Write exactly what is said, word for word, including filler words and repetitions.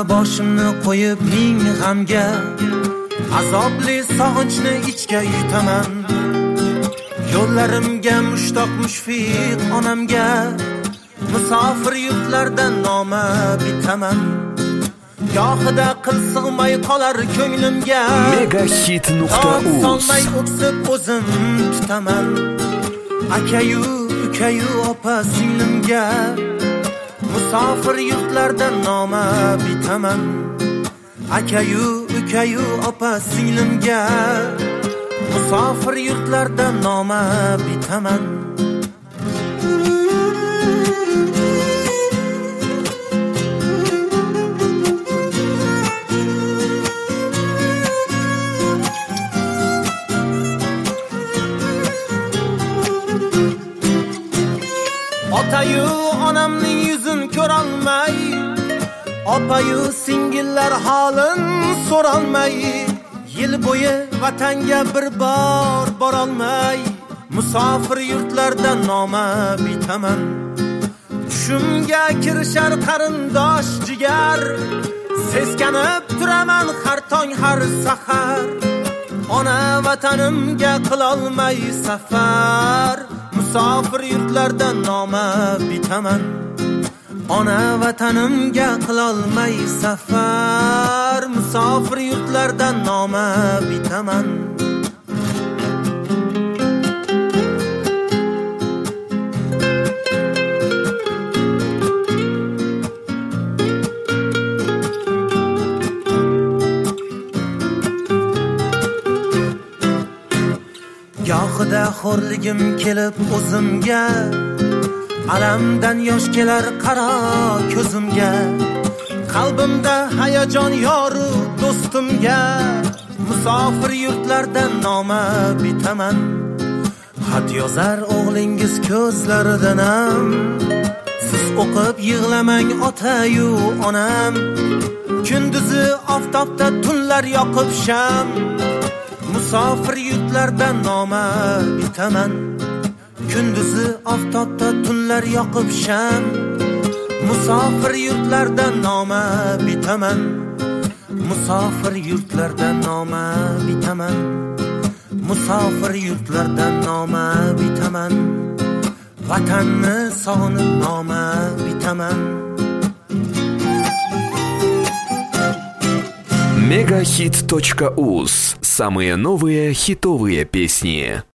boshimni qo'yib ming g'amga, azobli sog'inchni ichga yutaman. Yo'llarimga mushtoq mushfiq onamga, musofir yurtlardan noma bitaman. Gohida qil sig'may qolar ko'nglimga, megahit nuqta uz solmay o'ksib o'zim tutaman. Akayu ukayu opa singlimga, musofir yurtlardan noma bitaman. Akayu ukayu opa singlimga, musofir yurtlardan noma bitaman. Otayu onamning yuzin ko'rolmay, opayu singillar holin so'rolmay, yil bo'yi vatanga bir bor borolmay, musofir yurtlardan noma bitaman. Tushimga kirishar qarindosh jigar, seskanib turaman har tong har sahar. Ona vatanimga qilolmay safar, musofir yurtlardan noma bitaman. Ona vatanimga qilolmay safar, musofir yurtlardan noma bitaman. Gohida xo'rligim kelib o'zimga, alamdan yosh kelar qaro ko'zimga. Qalbimda hayajon yoru do'stimga, musofir yurtlardan noma bitaman. Xat yozar o'g'lingiz ko'zlaridanam, siz o'qib yig'lamang ota-yu onam. Kunduzi oftobda tunlar yoqib sham, musofir yurtlardan noma bitaman. Kunduzi oftobda tunlar yoqib sham, musofir yurtlardan noma bitaman. Musofir yurtlardan noma bitaman. Musofir yurtlardan noma bitaman. Vatanni sog'inib noma bitaman. megahit точка уз. Самые новые хитовые песни.